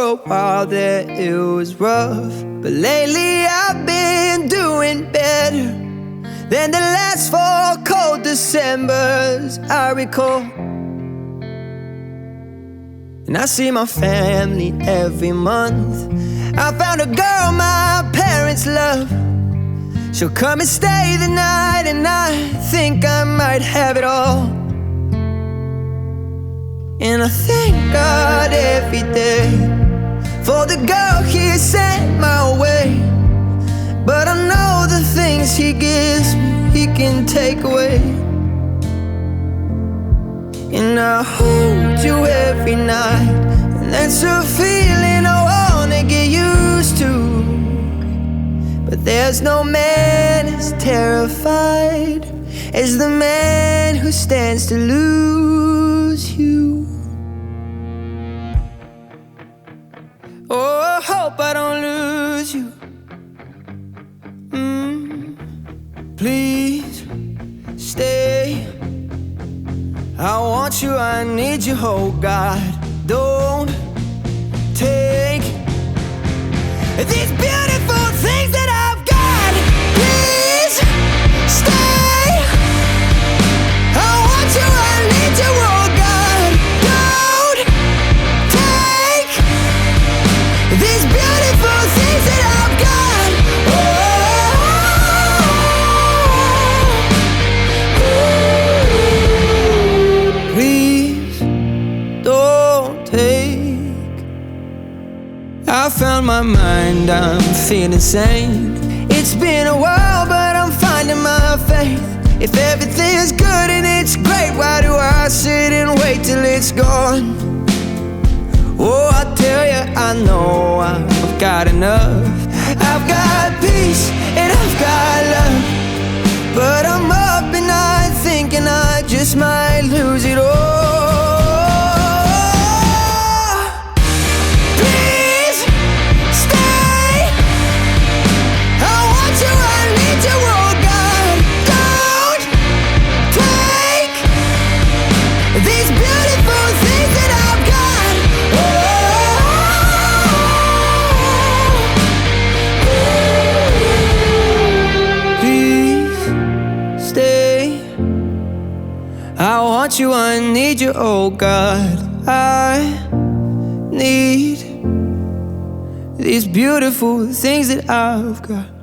a while there it was rough, but lately I've been doing better than the last 4 cold Decembers I recall. And I see my family every month. I found a girl my parents love. She'll come and stay the night, and I think I might have it all. And I thank God every day for the girl He sent my way. But I know the things He gives me, He can take away. And I hold you every night, and that's a feeling I wanna get used to. But there's no man as terrified as the man who stands to lose you. Oh, I hope I don't lose you. Please stay. I want you, I need you, oh God. Don't take these beautiful things that I've got. Please stay. I want you, I need you, oh God. Don't take these beautiful things that I've got. Please don't take. I found my mind, I'm feeling sane. It's been a while, but I'm finding my faith. If everything's good and it's great, why do I sit and wait till it's gone? Oh, I tell you, I know I've got enough. I've got peace and I've got love, but I'm up at night thinking I just might lose it all. These beautiful things that I've got. Please stay. I want you, I need you, oh God. I need these beautiful things that I've got.